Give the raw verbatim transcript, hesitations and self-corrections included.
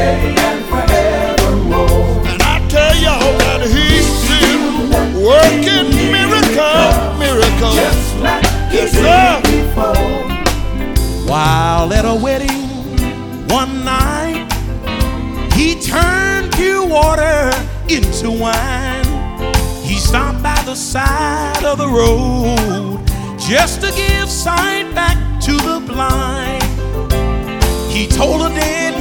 today and forevermore. And I tell y'all that he's still working miracle, miracle. Just like he Yes, did sir. before. While at a wedding one night, he turned pure water into wine. He stopped by the side of the road just to give sight back to the blind. He told a dead